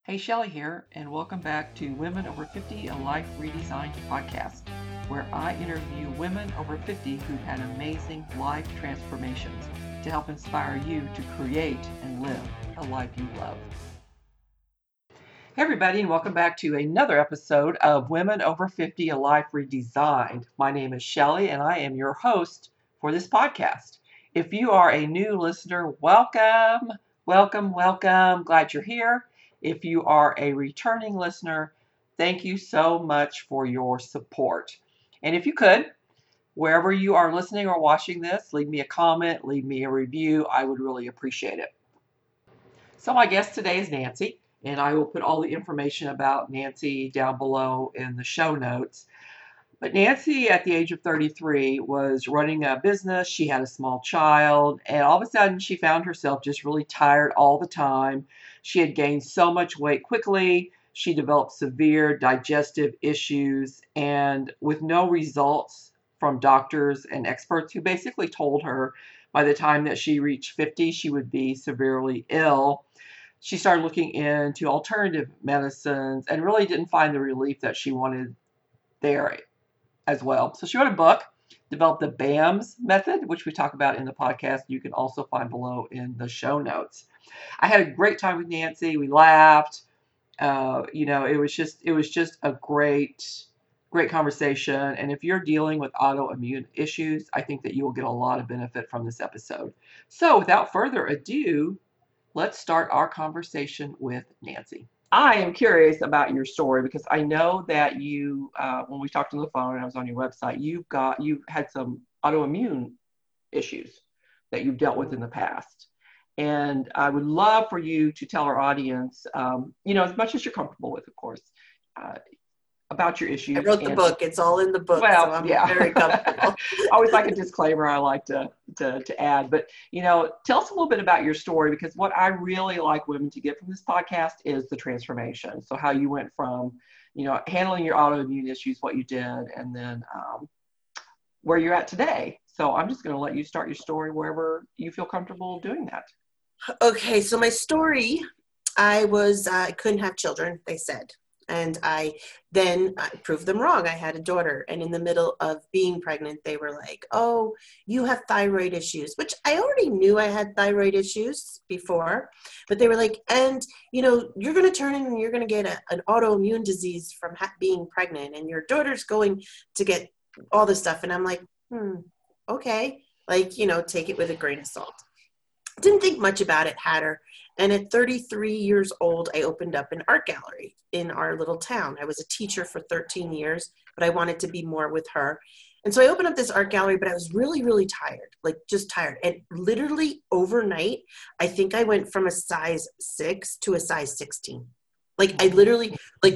Hey, Shelley here, and welcome back to Women Over 50, a Life Redesigned podcast, where I interview women over 50 who've had amazing life transformations to help inspire you to create and live a life you love. Hey, everybody, and welcome back to another episode of Women Over 50, a Life Redesigned. My name is Shelley, and I am your host for this podcast. If you are a new listener, welcome, welcome, welcome. Glad you're here. If you are a returning listener, thank you so much for your support. And if you could, wherever you are listening or watching this, leave me a comment, leave me a review. I would really appreciate it. So my guest today is Nancy, and I will put all the information about Nancy down below in the show notes. But Nancy, at the age of 33, was running a business. She had a small child, and all of a sudden she found herself just really tired all the time. She had gained so much weight quickly. She developed severe digestive issues, and with no results from doctors and experts who basically told her by the time that she reached 50, she would be severely ill. She started looking into alternative medicines and really didn't find the relief that she wanted there as well. So she wrote a book, developed the BAMS method, which we talk about in the podcast. You can also find below in the show notes. I had a great time with Nancy. We laughed. It was just a great conversation. And if you're dealing with autoimmune issues, I think that you will get a lot of benefit from this episode. So without further ado, let's start our conversation with Nancy. I am curious about your story because I know that you, when we talked on the phone and I was on your website, you've had some autoimmune issues that you've dealt with in the past. And I would love for you to tell our audience, as much as you're comfortable with, of course, about your issues. I wrote the book. It's all in the book, well, so I'm yeah. very comfortable. Always like a disclaimer I like to add. But, tell us a little bit about your story, because what I really like women to get from this podcast is the transformation. So how you went from, handling your autoimmune issues, what you did, and then where you're at today. So I'm just going to let you start your story wherever you feel comfortable doing that. Okay, so my story, I couldn't have children, they said. And I proved them wrong. I had a daughter, and in the middle of being pregnant, they were like, "Oh, you have thyroid issues," which I already knew I had thyroid issues before, but they were like, "And, you're going to turn in and you're going to get an autoimmune disease from being pregnant, and your daughter's going to get all this stuff." And I'm like, okay, take it with a grain of salt. Didn't think much about it, had her. And at 33 years old, I opened up an art gallery in our little town. I was a teacher for 13 years, but I wanted to be more with her. And so I opened up this art gallery, but I was really, really tired, just tired. And literally overnight, I think I went from a size 6 to a size 16. I literally, it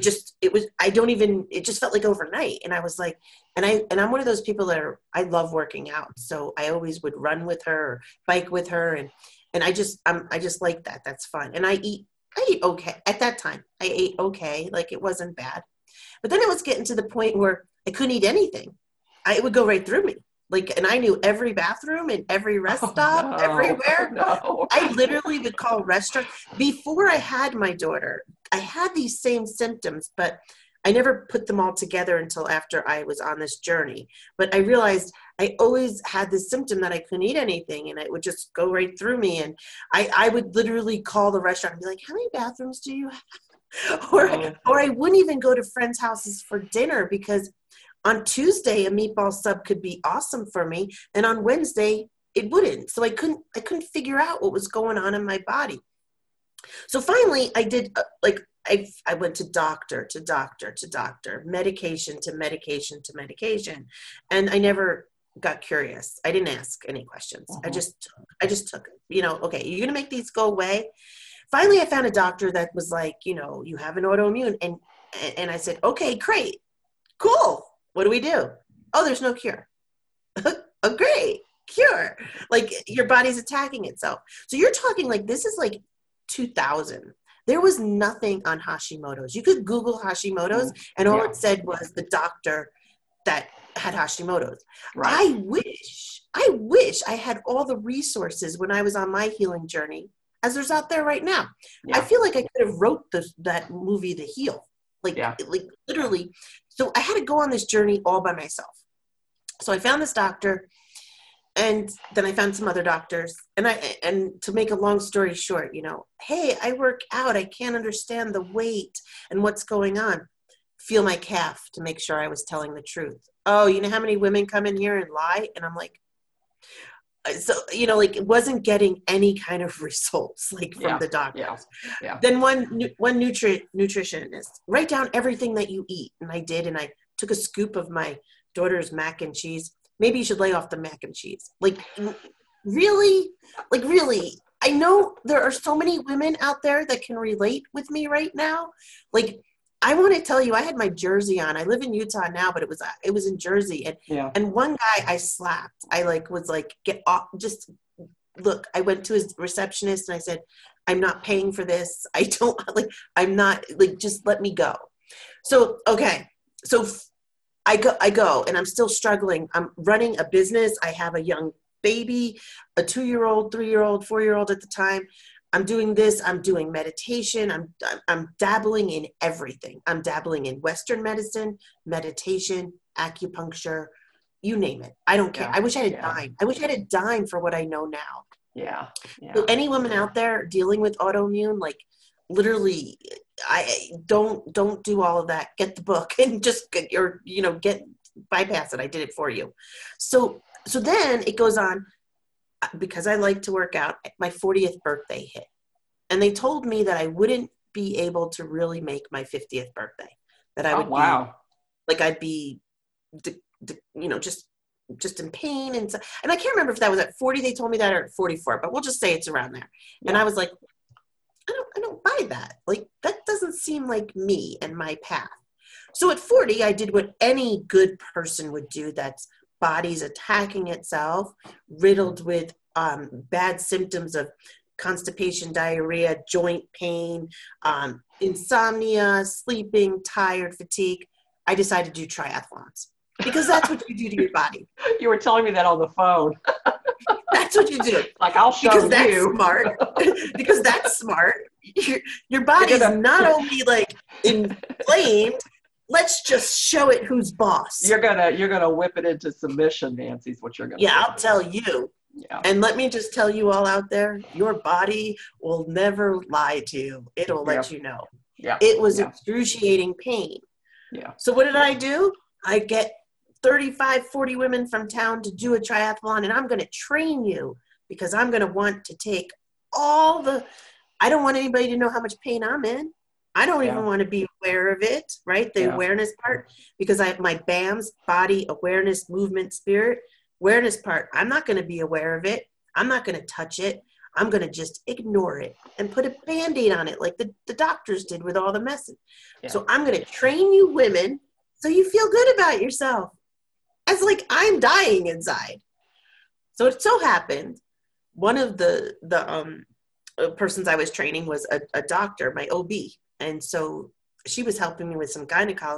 just felt like overnight. And I was like, and I'm one of those people I love working out. So I always would run with her or bike with her. And I just like that. That's fun. And I eat okay. At that time, I ate okay. It wasn't bad. But then it was getting to the point where I couldn't eat anything. It would go right through me. And I knew every bathroom and every rest stop, everywhere. No. I literally would call restaurants. Before I had my daughter, I had these same symptoms, but I never put them all together until after I was on this journey. But I realized I always had this symptom that I couldn't eat anything, and it would just go right through me. And I would literally call the restaurant and be like, "How many bathrooms do you have?" Or I wouldn't even go to friends' houses for dinner, because on Tuesday, a meatball sub could be awesome for me, and on Wednesday, it wouldn't. So I couldn't figure out what was going on in my body. So finally, I did, I went to doctor to doctor to doctor, medication to medication to medication, and I never got curious. I didn't ask any questions. I just took it. Okay, you're going to make these go away? Finally, I found a doctor that was like, you have an autoimmune. And I said, okay, great, cool. What do we do? Oh, there's no cure. Oh, great, cure. Your body's attacking itself. So you're talking this is 2000. There was nothing on Hashimoto's. You could Google Hashimoto's, and all it said was the doctor that had Hashimoto's. Right. I wish I had all the resources when I was on my healing journey as there's out there right now. Yeah. I feel like I could have wrote that movie, The Heal, like literally. So I had to go on this journey all by myself. So I found this doctor, and then I found some other doctors, and to make a long story short, hey, I work out. I can't understand the weight and what's going on. Feel my calf to make sure I was telling the truth. Oh, you know how many women come in here and lie? And I'm like, so, it wasn't getting any kind of results, from the doctors. Yeah. Then one nutritionist, write down everything that you eat. And I did. And I took a scoop of my daughter's mac and cheese. Maybe you should lay off the mac and cheese. Really? Really? I know there are so many women out there that can relate with me right now. I want to tell you, I had my jersey on. I live in Utah now, but it was in Jersey. And one guy I slapped. I was like, get off, just look. I went to his receptionist and I said, I'm not paying for this. I don't I'm not just let me go. So, okay. So I go and I'm still struggling. I'm running a business. I have a young baby, a 2-year-old, 3-year-old, 4-year-old at the time. I'm doing this. I'm doing meditation. I'm dabbling in everything. I'm dabbling in Western medicine, meditation, acupuncture, you name it. I don't care. I wish I had a dime. I wish I had a dime for what I know now. Yeah. So any woman out there dealing with autoimmune, literally, I don't do all of that. Get the book and just bypass it. I did it for you. So then it goes on. Because I like to work out, my 40th birthday hit. And they told me that I wouldn't be able to really make my 50th birthday. That I would be, I'd be, just in pain. And I can't remember if that was at 40, they told me that, or at 44, but we'll just say it's around there. Yeah. And I was like, I don't buy that. That doesn't seem like me and my path. So at 40, I did what any good person would do. That's body's attacking itself, riddled with bad symptoms of constipation, diarrhea, joint pain, insomnia, sleeping, tired, fatigue. I decided to do triathlons because that's what you do to your body. You were telling me that on the phone. That's what you do. I'll show because that's you. Smart. Because that's smart. Your body's not only inflamed. Let's just show it who's boss. You're gonna whip it into submission, Nancy, is what you're gonna do. I'll tell you. Yeah. And let me just tell you all out there, your body will never lie to you. It'll let you know. Yeah. It was excruciating pain. Yeah. So what did I do? I get 35, 40 women from town to do a triathlon, and I'm gonna train you because I'm gonna want to take I don't want anybody to know how much pain I'm in. I don't even want to be aware of it, right? The awareness part, because I have my BAMS, body, awareness, movement, spirit, awareness part. I'm not going to be aware of it. I'm not going to touch it. I'm going to just ignore it and put a Band-Aid on it like the doctors did with all the medicine. Yeah. So I'm going to train you women so you feel good about yourself. As I'm dying inside. So it so happened, one of the persons I was training was a doctor, my OB. And so she was helping me with some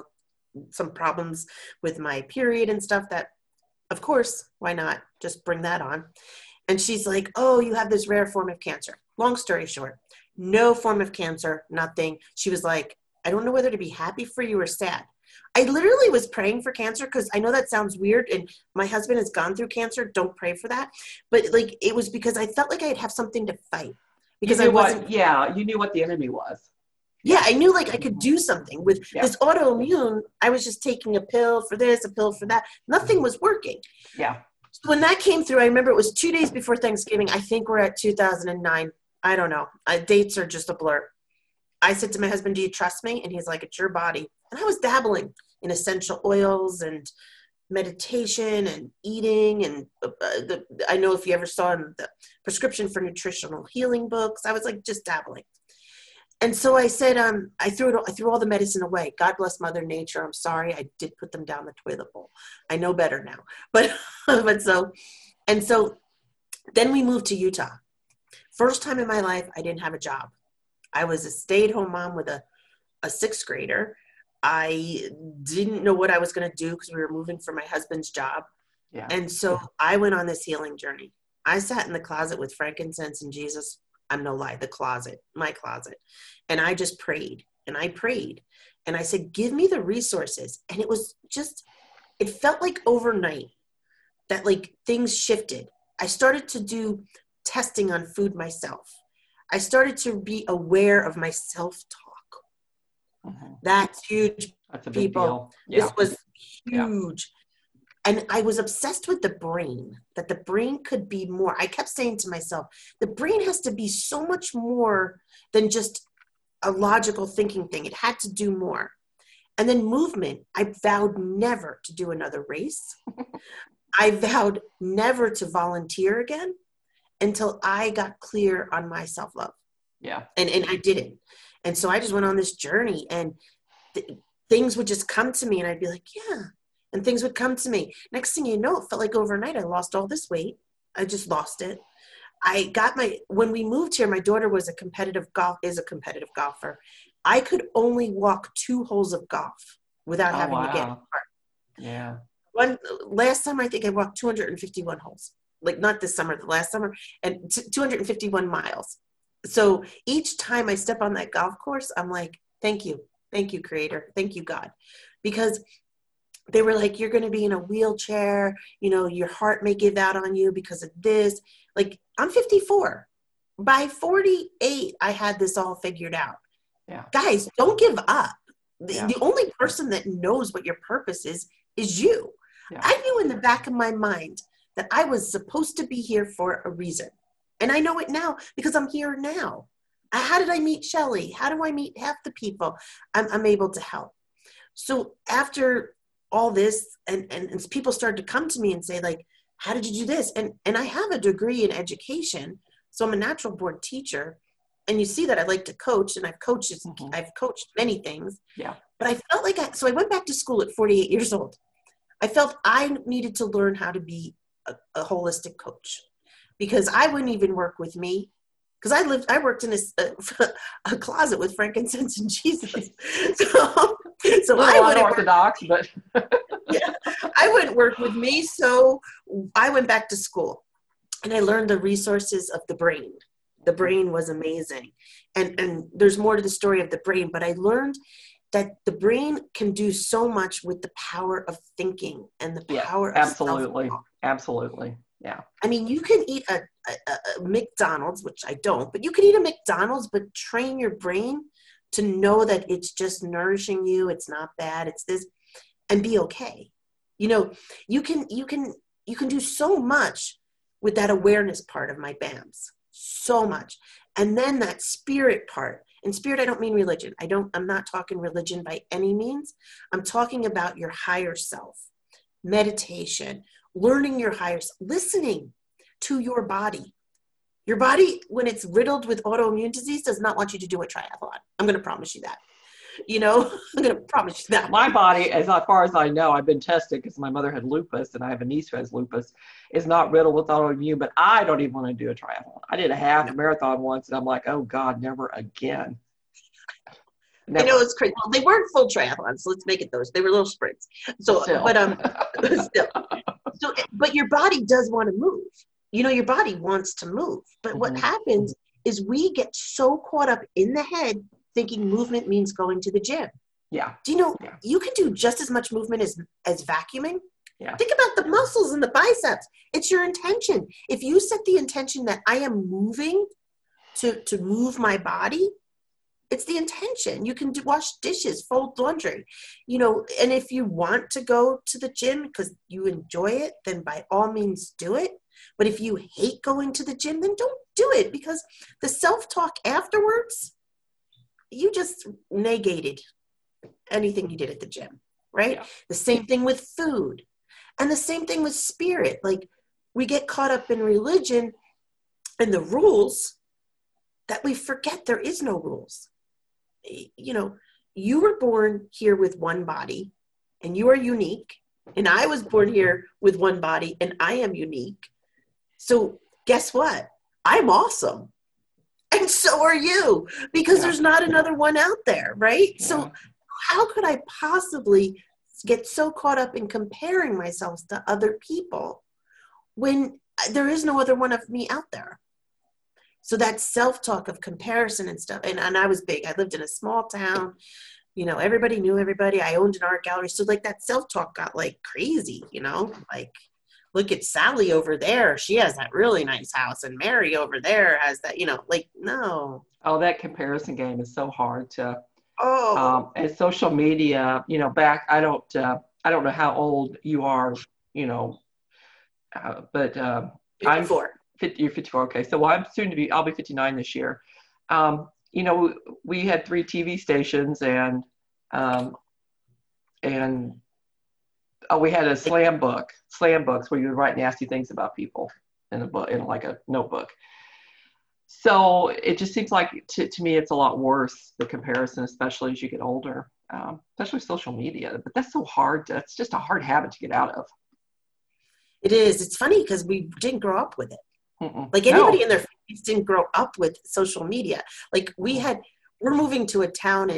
some problems with my period and stuff that, of course, why not just bring that on? And she's like, oh, you have this rare form of cancer. Long story short, no form of cancer, nothing. She was like, I don't know whether to be happy for you or sad. I literally was praying for cancer because I know that sounds weird and my husband has gone through cancer. Don't pray for that. But it was because I felt like I'd have something to fight. Because you knew what the enemy was. Yeah, I knew I could do something with this autoimmune. I was just taking a pill for this, a pill for that. Nothing was working. Yeah. So when that came through, I remember it was 2 days before Thanksgiving. I think we're at 2009. I don't know. Dates are just a blur. I said to my husband, do you trust me? And he's like, it's your body. And I was dabbling in essential oils and meditation and eating. And I know if you ever saw the prescription for nutritional healing books, I was just dabbling. And so I said, I threw all the medicine away. God bless Mother Nature. I'm sorry. I did put them down the toilet bowl. I know better now. But so then we moved to Utah. First time in my life, I didn't have a job. I was a stay-at-home mom with a 6th grader. I didn't know what I was going to do because we were moving for my husband's job. Yeah. And so I went on this healing journey. I sat in the closet with frankincense and Jesus I'm no lie, the closet, my closet. And I just prayed and I prayed and I said, give me the resources. And it was just, it felt like overnight that like things shifted. I started to do testing on food myself. I started to be aware of my self-talk. That's huge, That's a big people. deal. Yeah. This was huge. And I was obsessed with the brain, that the brain could be more. I kept saying to myself, the brain has to be so much more than just a logical thinking thing. It had to do more. And then movement, I vowed never to do another race. I vowed never to volunteer again until I got clear on my self-love. Yeah. And I didn't. And so I just went on this journey, and things would just come to me and I'd be like, yeah. And things would come to me. Next thing you know, it felt like overnight I lost all this weight. I just lost it. When we moved here, my daughter is a competitive golfer. I could only walk 2 holes of golf without having to get in the park. Yeah. Last summer, I think I walked 251 holes. Like not this summer, the last summer, and 251 miles. So each time I step on that golf course, I'm like, thank you, Creator. Thank you, God. Because they were like, you're going to be in a wheelchair. You know, your heart may give out on you because of this. Like, I'm 54. By 48, I had this all figured out. Yeah. Guys, don't give up. Yeah. The only person that knows what your purpose is you. Yeah. I knew in the back of my mind that I was supposed to be here for a reason. And I know it now because I'm here now. How did I meet Shelly? How do I meet half the people I'm able to help? So after all this, and people started to come to me and say, like, how did you do this? And I have a degree in education, so I'm a natural born teacher. And you see that I like to coach, and I've coached many things. Yeah. But I felt like I went back to school at 48 years old. I felt I needed to learn how to be a holistic coach, because I wouldn't even work with me. Because I worked in a closet with frankincense and Jesus. So I wouldn't orthodox, but yeah, I wouldn't work with me. So I went back to school, and I learned the resources of the brain. The brain was amazing, and there's more to the story of the brain. But I learned that the brain can do so much with the power of thinking and the power of self-talk. Absolutely. Yeah. I mean, you can eat a McDonald's, which I don't, but you can eat a McDonald's, but train your brain to know that it's just nourishing you. It's not bad. It's this, and be okay. You know, you can do so much with that awareness part of my BAMS, so much. And then that spirit part. And spirit, I don't mean religion. I'm not talking religion by any means. I'm talking about your higher self, meditation, learning your higher self, listening to your body. Your body, when it's riddled with autoimmune disease, does not want you to do a triathlon. I'm going to promise you that. You know, I'm going to promise you that. My body, as far as I know, I've been tested because my mother had lupus and I have a niece who has lupus, is not riddled with autoimmune, but I don't even want to do a triathlon. I did a half marathon once and I'm like, oh God, never again. Never. I know it's crazy. Well, they weren't full triathlons, so let's make it those. They were little sprints. So, still. But your body does want to move. You know, your body wants to move. But what happens is we get so caught up in the head thinking movement means going to the gym. Yeah. Do you know, you can do just as much movement as vacuuming? Yeah. Think about the muscles in the biceps. It's your intention. If you set the intention that I am moving to move my body, it's the intention. You can wash dishes, fold laundry, you know, and if you want to go to the gym because you enjoy it, then by all means do it. But if you hate going to the gym, then don't do it, because the self-talk afterwards, you just negated anything you did at the gym, right? Yeah. The same thing with food, and the same thing with spirit. Like, we get caught up in religion and the rules that we forget there is no rules. You know, you were born here with one body and you are unique. And I was born here with one body and I am unique. So guess what? I'm awesome. And so are you, because there's not another one out there, right? Yeah. So how could I possibly get so caught up in comparing myself to other people when there is no other one of me out there? So that self-talk of comparison and stuff, and I was big. I lived in a small town, everybody knew everybody. I owned an art gallery. So like that self-talk got like crazy, like, look at Sally over there. She has that really nice house. And Mary over there has that, like, no. Oh, that comparison game is so hard to, Oh, and social media, back, I don't know how old you are, but I'm 54. 50, you're 54. Okay. So well, I'll be 59 this year. We had 3 TV stations um, and we had a slam books where you would write nasty things about people in a book, in like a notebook. So it just seems like to me, it's a lot worse, the comparison, especially as you get older, especially social media, but that's so hard. It's just a hard habit to get out of. It is. It's funny because we didn't grow up with it. Mm-mm. Like anybody in their 50s didn't grow up with social media. Like we're moving to a town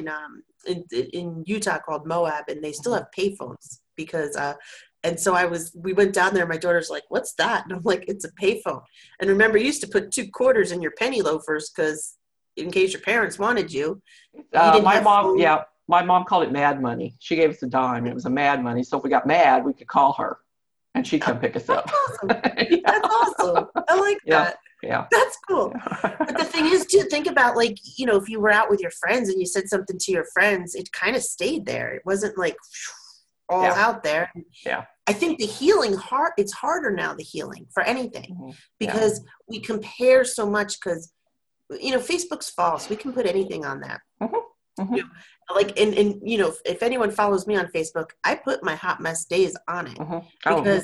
in Utah called Moab, and they still have payphones because and so we went down there. My daughter's like, "What's that?" And I'm like, "It's a payphone." And remember, you used to put 2 quarters in your penny loafers because in case your parents wanted you. My mom called it mad money. She gave us a dime. It was a mad money. So if we got mad, we could call her and she'd come pick us up. Awesome. That's awesome. I like that. Yeah. That's cool. But the thing is, too, think about like, if you were out with your friends and you said something to your friends, it kind of stayed there. It wasn't like all out there. Yeah. I think the healing it's harder now, the healing for anything, because we compare so much because, Facebook's false. We can put anything on that. Mm-hmm. Mm-hmm. Like, and if anyone follows me on Facebook, I put my hot mess days on it because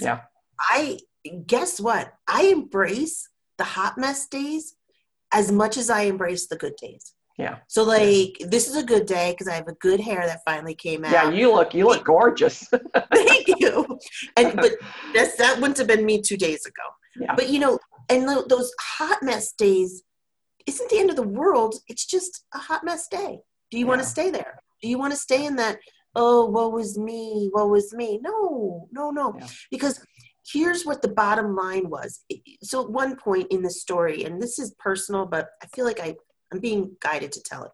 guess what? I embrace the hot mess days as much as I embrace the good days. Yeah. So like, this is a good day because I have a good hair that finally came out. Yeah, you look gorgeous. Thank you. But that wouldn't have been me 2 days ago. Yeah. But and those hot mess days isn't the end of the world. It's just a hot mess day. Do you want to stay there? Do you want to stay in that, oh, woe is me, woe is me? No. Yeah. Because here's what the bottom line was. So at one point in the story, and this is personal, but I feel like I'm being guided to tell it.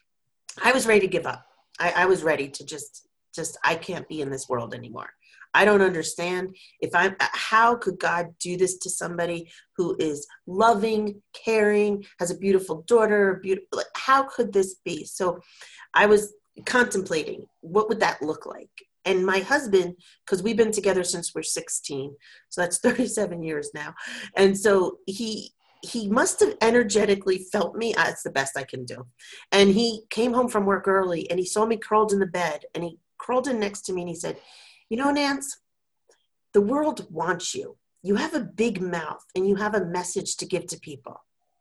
I was ready to give up. I was ready to just I can't be in this world anymore. I don't understand how could God do this to somebody who is loving, caring, has a beautiful daughter, how could this be? So I was contemplating, what would that look like? And my husband, because we've been together since we're 16, so that's 37 years now. And so he must have energetically felt me. It's the best I can do. And he came home from work early and he saw me curled in the bed and he curled in next to me and he said, Nance, the world wants you. You have a big mouth and you have a message to give to people.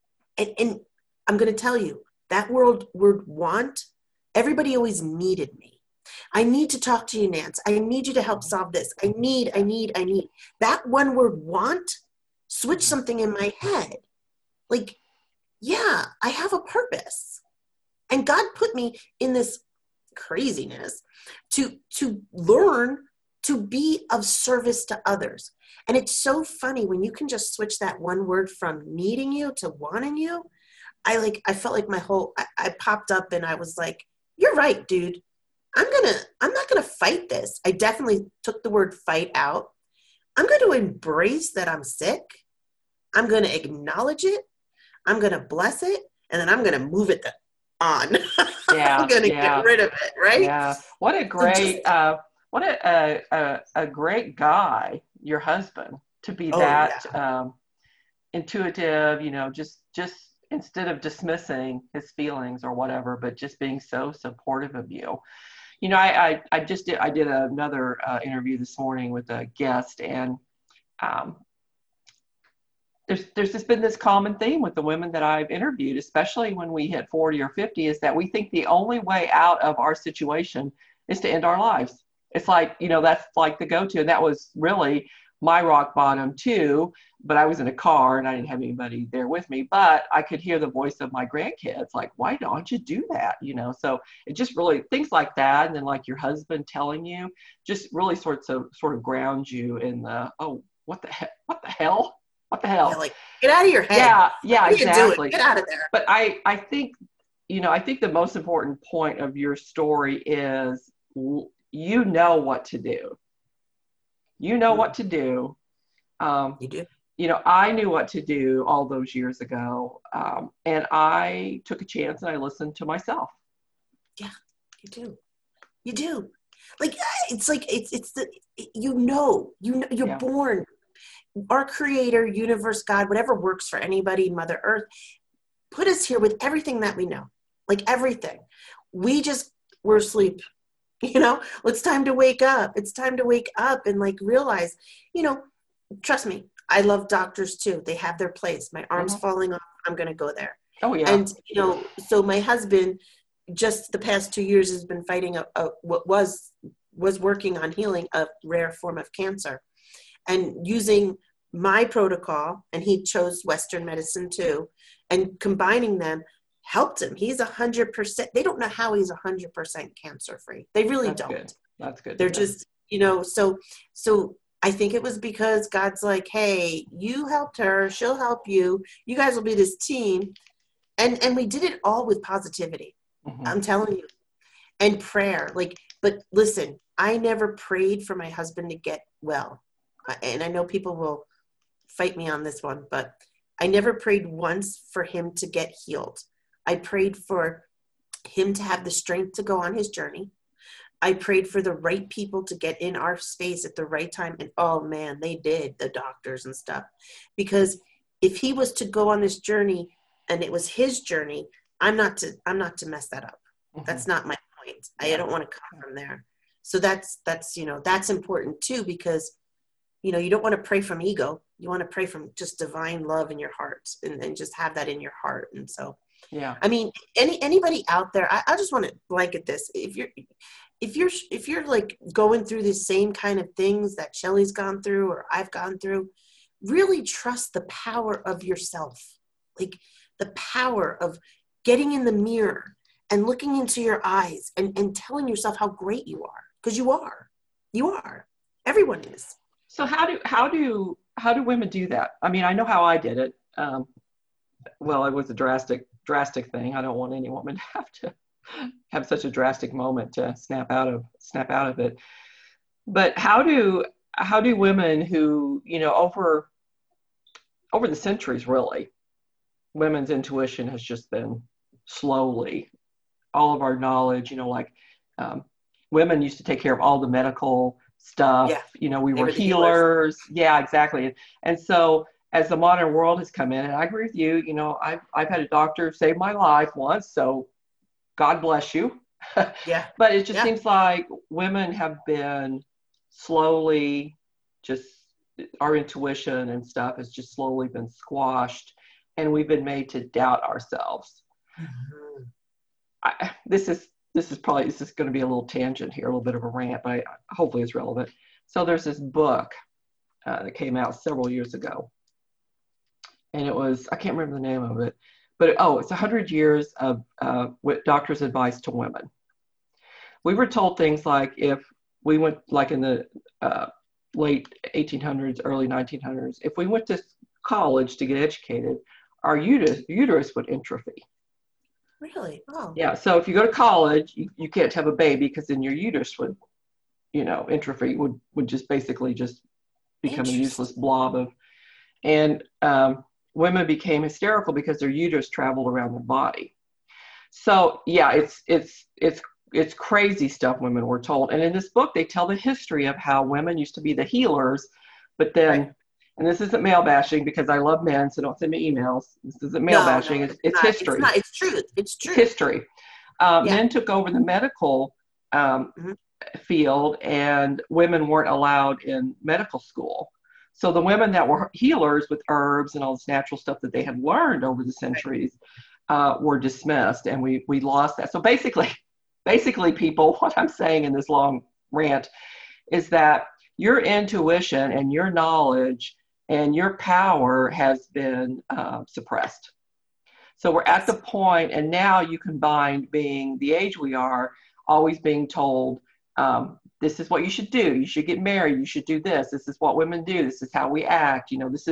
And I'm going to tell you, that word want, everybody always needed me. I need to talk to you, Nance. I need you to help solve this. I need. That one word want switched something in my head. Like, yeah, I have a purpose. And God put me in this craziness to learn to be of service to others. And it's so funny when you can just switch that one word from needing you to wanting you. I felt like I popped up and I was like, you're right, dude. I'm not gonna fight this. I definitely took the word fight out. I'm going to embrace that I'm sick. I'm going to acknowledge it. I'm going to bless it. And then I'm going to move it on. Yeah. I'm going to get rid of it. Right. Yeah. What a great, a great guy, your husband, to be intuitive, just instead of dismissing his feelings or whatever, but just being so supportive of you. I did another interview this morning with a guest, and there's just been this common theme with the women that I've interviewed, especially when we hit 40 or 50, is that we think the only way out of our situation is to end our lives. It's like, that's like the go-to. And that was really my rock bottom too, but I was in a car and I didn't have anybody there with me, but I could hear the voice of my grandkids, like, why don't you do that? So it just really, things like that. And then like your husband telling you, just really sort of grounds you in the, oh, what the hell? What the Yeah, hell? like, get out of your head. Yeah, Like, yeah, what are you doing? exactly. Get out of there. But I think, I think the most important point of your story is you know what to do. You know what Mm, to do. Um, you do. I knew what to do all those years ago, and I took a chance and I listened to myself. Yeah, you do. You do. Like, it's like, it's the, you're Yeah. born. Our creator, universe, God, whatever works for anybody, Mother Earth, put us here with everything that we know, like everything. We just were asleep. Well, it's time to wake up. It's time to wake up and like realize, you know, trust me, I love doctors too. They have their place. My arm's Hmm. falling off. I'm going to go there. Oh yeah. And, so my husband, just the past 2 years, has been fighting what was working on healing a rare form of cancer and using my protocol, and he chose Western medicine too, and combining them helped him. He's 100%. They don't know how he's 100% cancer free. They really That's don't. good. That's good to They're know. just, so I think it was because God's like, hey, you helped her, she'll help you. You guys will be this team. And we did it all with positivity. Hmm. I'm telling you. And prayer. Like, but listen, I never prayed for my husband to get well. And I know people will fight me on this one, but I never prayed once for him to get healed. I prayed for him to have the strength to go on his journey. I prayed for the right people to get in our space at the right time. And oh man, they did, the doctors and stuff. Because if he was to go on this journey and it was his journey, I'm not to mess that up. Hmm. That's not my point. I Yeah. don't want to come from there. So that's important too, because you don't want to pray from ego. You want to pray from just divine love in your heart, and just have that in your heart. And so, Yeah. I mean, anybody out there, I just want to blanket this. If you're like going through the same kind of things that Shelly's gone through or I've gone through, really trust the power of yourself. Like the power of getting in the mirror and looking into your eyes and telling yourself how great you are. Because you are. You are. Everyone is. So how do women do that? I mean, I know how I did it. Well, it was a drastic thing. I don't want any woman to have to have such a drastic moment to snap out of it. But how do women who, over the centuries, really, women's intuition has just been slowly, all of our knowledge, like um, women used to take care of all the medical stuff. Yeah. We They were were the healers. healers. Yeah, exactly. And so as the modern world has come in, and I agree with you, I've had a doctor save my life once, so God bless you. Yeah. But it just Yeah. seems like women have been slowly just, our intuition and stuff has just slowly been squashed, and we've been made to doubt ourselves. Mhm. This is going to be a little tangent here, a little bit of a rant, but hopefully it's relevant. So there's this book that came out several years ago, and I can't remember the name of it, but it's 100 years of what doctors' advice to women. We were told things like, if we went, like in the late 1800s, early 1900s, if we went to college to get educated, our uterus would entropy. Really? Oh. Yeah, so if you go to college, you can't have a baby because then your uterus would, entrophy would just basically just become a useless Interesting. blob of, and women became hysterical because their uterus traveled around their body. So yeah, it's crazy stuff women were told. And in this book, they tell the history of how women used to be the healers, but Right. then, and this isn't male bashing because I love men, so don't send me emails. This isn't male No, no, bashing. It's, it's it's not. It's history. not. It's truth. It's It's truth. history. Yeah. Men took over the medical um, Mhm. field, and women weren't allowed in medical school. So the women that were healers with herbs and all this natural stuff that they had learned over the Right. centuries were dismissed, and we lost that. So basically, people, what I'm saying in this long rant is that your intuition and your knowledge and your power has been suppressed. So we're at the Yes. point, and now you combine being the age we are, always being told, this is what you should do. You should get married. You should do this. This is what women do. This is how we act. This is,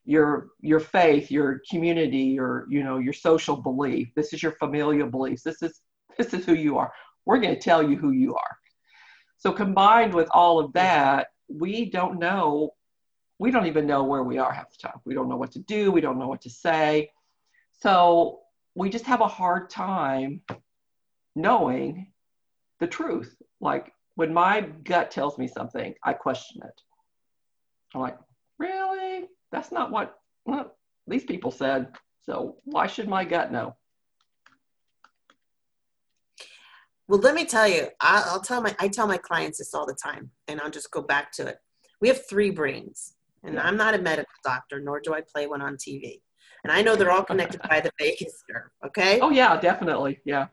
your faith, your community, your social belief. This is your familial beliefs. This is who you are. We're going to tell you who you are. So combined with all of that, we don't even know where we are half the time. We don't know what to do. We don't know what to say. So we just have a hard time knowing the truth. Like when my gut tells me something, I question it. I'm like, really? That's not what these people said. So why should my gut know? Well, let me tell you, I tell my clients this all the time, and I'll just go back to it. We have 3 brains, and I'm not a medical doctor, nor do I play one on TV. And I know they're all connected by the vagus nerve. Okay. Oh yeah, definitely. Yeah.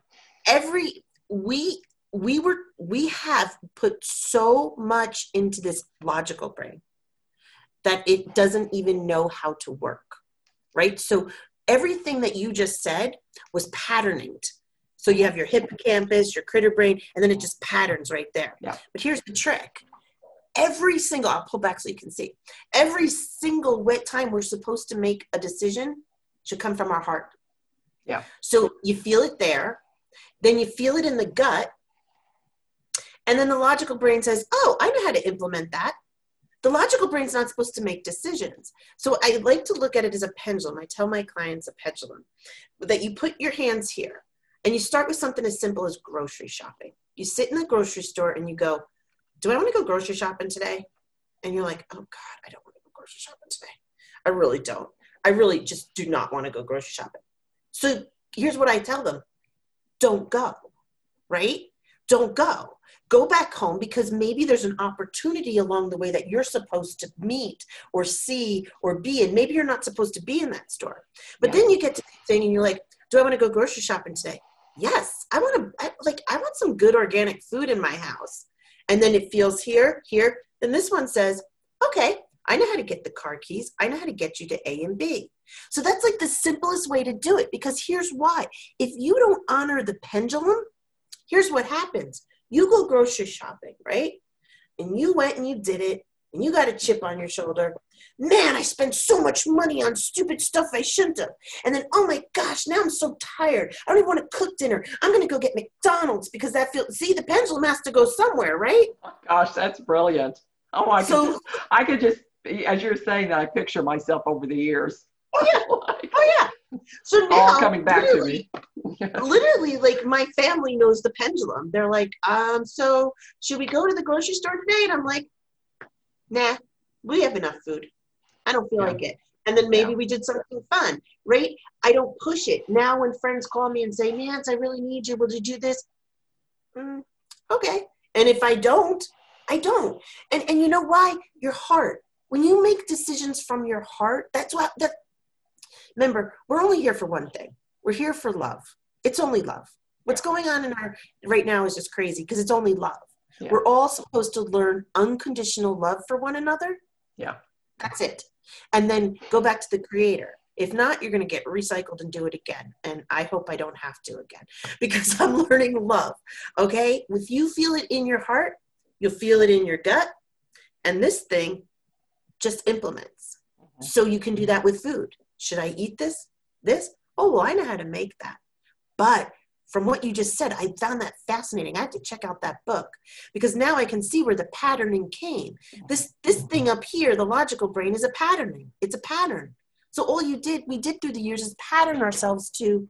We have put so much into this logical brain that it doesn't even know how to work, right? So everything that you just said was patterning. So you have your hippocampus, your critter brain, and then it just patterns right there. Yeah. But here's the trick. I'll pull back so you can see. Every single time we're supposed to make a decision should come from our heart. Yeah. So you feel it there, then you feel it in the gut, and then the logical brain says, oh, I know how to implement that. The logical brain's not supposed to make decisions. So I like to look at it as a pendulum. I tell my clients a pendulum, that you put your hands here and you start with something as simple as grocery shopping. You sit in the grocery store and you go, do I want to go grocery shopping today? And you're like, oh God, I don't want to go grocery shopping today. I really don't. I really just do not want to go grocery shopping. So here's what I tell them. Don't go, right? Don't go. Go back home because maybe there's an opportunity along the way that you're supposed to meet or see or be in. Maybe you're not supposed to be in that store. But then you get to the thing and you're like, do I want to go grocery shopping today? Yes. I want some good organic food in my house. And then it feels here. Then this one says, okay, I know how to get the car keys. I know how to get you to A and B. So that's like the simplest way to do it, because here's why. If you don't honor the pendulum, here's what happens. You go grocery shopping, right? And you went and you did it, and you got a chip on your shoulder. Man, I spent so much money on stupid stuff I shouldn't have. And then, oh my gosh, now I'm so tired. I don't even want to cook dinner. I'm going to go get McDonald's because the pendulum has to go somewhere, right? Oh gosh, that's brilliant. Oh, I could just, as you're saying that, I picture myself over the years. Oh yeah. So now, all coming back to me. Literally, like my family knows the pendulum. They're like, so should we go to the grocery store today? And I'm like, nah, we have enough food. I don't feel like it. And then maybe we did something fun, right? I don't push it. Now when friends call me and say, Nance, I really need you. Will you do this? Okay. And if I don't, I don't. And you know why? Your heart. When you make decisions from your heart, remember, we're only here for one thing. We're here for love. It's only love. What's going on right now is just crazy because it's only love. Yeah. We're all supposed to learn unconditional love for one another. Yeah. That's it. And then go back to the creator. If not, you're going to get recycled and do it again. And I hope I don't have to again because I'm learning love. Okay? If you feel it in your heart, you'll feel it in your gut. And this thing just implements. Mm-hmm. So you can do that with food. Should I eat this? Oh, well, I know how to make that. But from what you just said, I found that fascinating. I had to check out that book because now I can see where the patterning came. This thing up here, the logical brain, is a patterning. It's a pattern. So all we did through the years is pattern ourselves to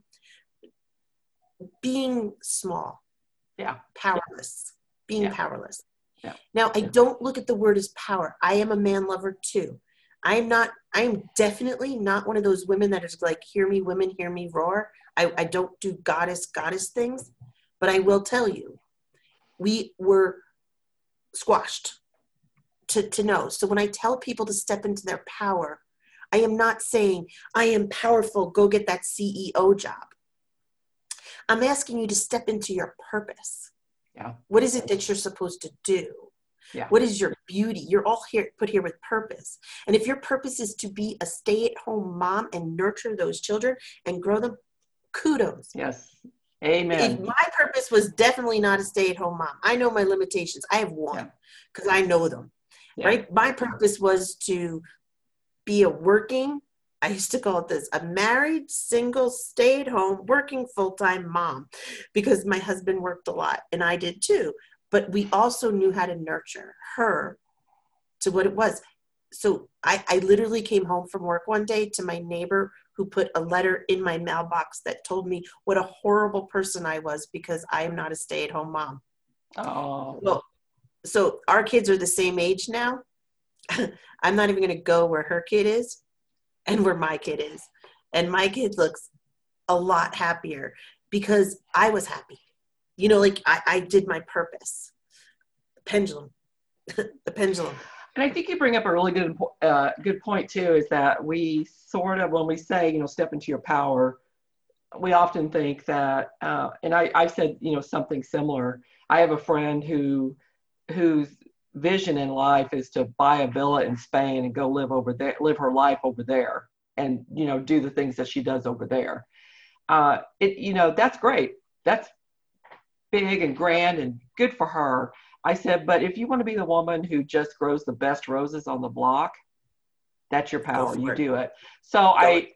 being small. Yeah. Powerless. Being powerless. Yeah. Now, I don't look at the word as power. I am a man lover too. I am definitely not one of those women that is like, hear me, women, hear me roar. I don't do goddess things, but I will tell you, we were squashed to know. So when I tell people to step into their power, I am not saying I am powerful, go get that CEO job. I'm asking you to step into your purpose. Yeah. What is it that you're supposed to do? Yeah. What is your beauty? You're all put here with purpose. And if your purpose is to be a stay-at-home mom and nurture those children and grow them, kudos. Yes. Amen. My purpose was definitely not a stay-at-home mom. I know my limitations. I have one because I know them. Yeah. Right? My purpose was to be I used to call it this, a married, single, stay-at-home, working full-time mom, because my husband worked a lot and I did too. But we also knew how to nurture her to what it was. So I literally came home from work one day to my neighbor who put a letter in my mailbox that told me what a horrible person I was because I am not a stay-at-home mom. Oh. Well, so our kids are the same age now. I'm not even going to go where her kid is and where my kid is. And my kid looks a lot happier because I was happy. You know, like I did my purpose. The pendulum. The pendulum. And I think you bring up a really good point too, is that we sort of, when we say, step into your power, we often think that, and I've said, something similar. I have a friend whose vision in life is to buy a villa in Spain and go live over there, live her life over there, and do the things that she does over there. That's great. That's big and grand and good for her. I said, but if you want to be the woman who just grows the best roses on the block, that's your power. You do it. So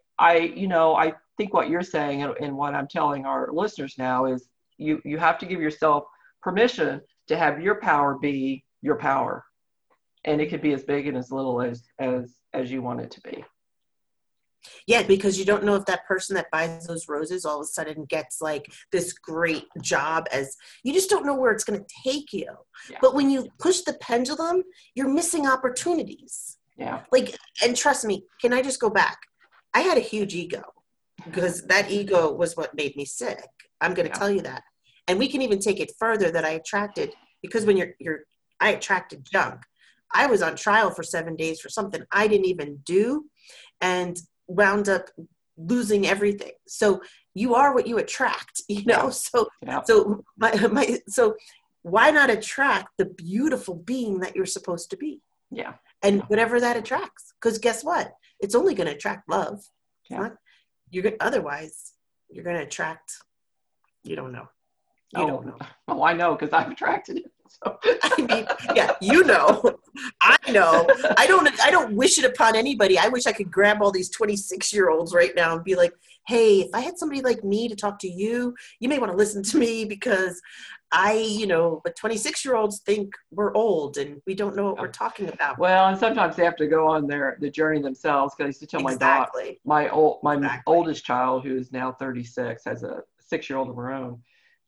I think what you're saying and what I'm telling our listeners now is you have to give yourself permission to have your power be your power. And it could be as big and as little as you want it to be. Yeah, because you don't know if that person that buys those roses all of a sudden gets like this great job, as you just don't know where it's going to take you. Yeah. But when you push the pendulum, you're missing opportunities. Yeah. Like, and trust me, can I just go back? I had a huge ego because that ego was what made me sick. I'm going to tell you that. And we can even take it further that I attracted, because when I attracted junk. I was on trial for 7 days for something I didn't even do, and wound up losing everything. So you are what you attract, So so why not attract the beautiful being that you're supposed to be? Yeah. And whatever that attracts, because guess what? It's only going to attract love. Yeah. Otherwise you're going to attract, you don't know. You don't know. Oh, I know, because I've attracted it. So. I mean, yeah, I know. I don't wish it upon anybody. I wish I could grab all these 26-year-olds right now and be like, hey, if I had somebody like me to talk to you, you may want to listen to me, because but 26-year-olds think we're old and we don't know what we're talking about. Well, and sometimes they have to go on the journey themselves, because I used to tell my oldest child, who is now 36, has a 6-year-old of her own.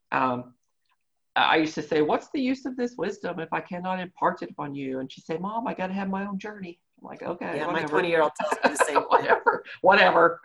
I used to say, what's the use of this wisdom if I cannot impart it upon you? And she'd say, Mom, I got to have my own journey. I'm like, okay. Yeah, whatever. My 20-year-old tells me the same. Whatever.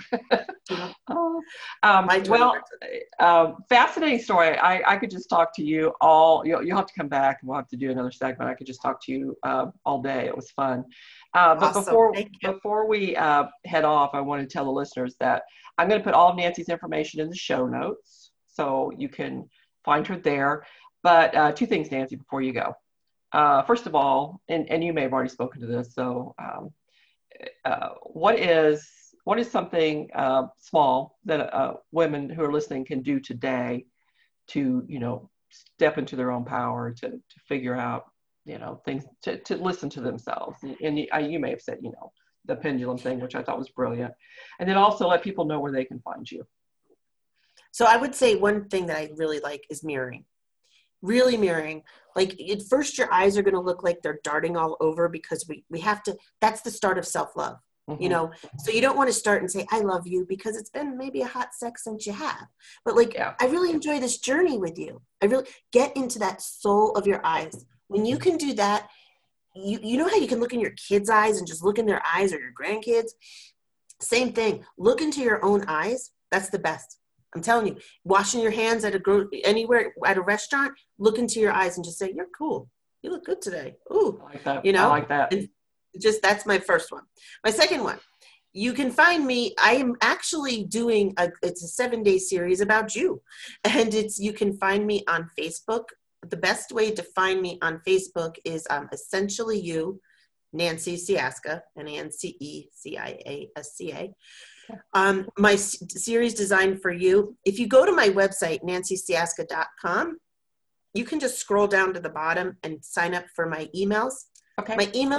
Fascinating story. I could just talk to you all. You'll have to come back and we'll have to do another segment. I could just talk to you all day. It was fun. But before we head off, I want to tell the listeners that I'm going to put all of Nancy's information in the show notes, so you can find her there. But 2 things, Nancy, before you go. First of all, and you may have already spoken to this, so what is something small that women who are listening can do today to step into their own power, to figure out things, to listen to themselves? And you may have said the pendulum thing, which I thought was brilliant, and then also let people know where they can find you. So I would say one thing that I really like is mirroring. Really mirroring. Like, at first your eyes are going to look like they're darting all over, because we have to, that's the start of self-love, Mm-hmm. So you don't want to start and say, I love you, because it's been maybe a hot sec since you have. But I really enjoy this journey with you. I really get into that soul of your eyes. When you can do that, you know how you can look in your kids' eyes and just look in their eyes, or your grandkids? Same thing. Look into your own eyes. That's the best. I'm telling you, washing your hands anywhere at a restaurant, look into your eyes and just say, you're cool. You look good today. Ooh, I like that. I like that. And that's my first one. My second one, you can find me. I am actually doing it's a 7-day series about you, and you can find me on Facebook. The best way to find me on Facebook is Essentially You, Nancy Ciasca, NANCECIASCA. My series designed for you. If you go to my website, nancyciasca.com, you can just scroll down to the bottom and sign up for my emails. Okay. My emails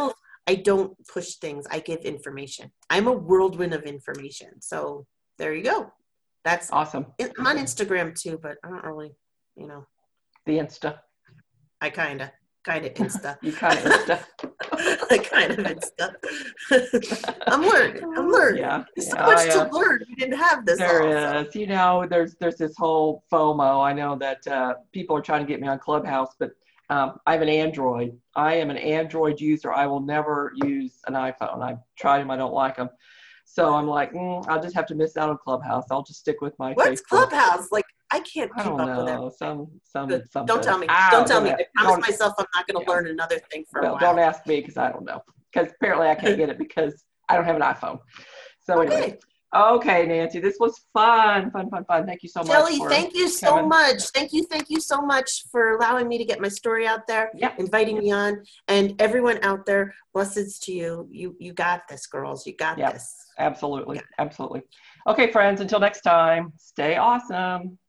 I don't push things. I give information. I'm a whirlwind of information. So there you go. That's awesome. I'm on Instagram too, but I don't really, The Insta. I kind of Insta. You kind of Insta. I kind of Insta. I'm learning. Yeah. There's so much to learn. We didn't have this. There is. There's this whole FOMO. I know that people are trying to get me on Clubhouse, but I have an Android. I am an Android user. I will never use an iPhone. I've tried them. I don't like them. So I'm like, I'll just have to miss out on Clubhouse. I'll just stick with my What's Facebook. Clubhouse? Like, I can't keep up with it. Something. Don't tell me. Don't tell me. I promise myself I'm not going to learn another thing for a while. Don't ask me because I don't know. Because apparently I can't get it because I don't have an iPhone. So anyway. Okay, Nancy, this was fun. Thank you so much. Shelley, thank you so much. Thank you so much for allowing me to get my story out there, inviting me on. And everyone out there, blessings to you. You got this, girls. You got this. Absolutely. Absolutely. Okay, friends, until next time, stay awesome.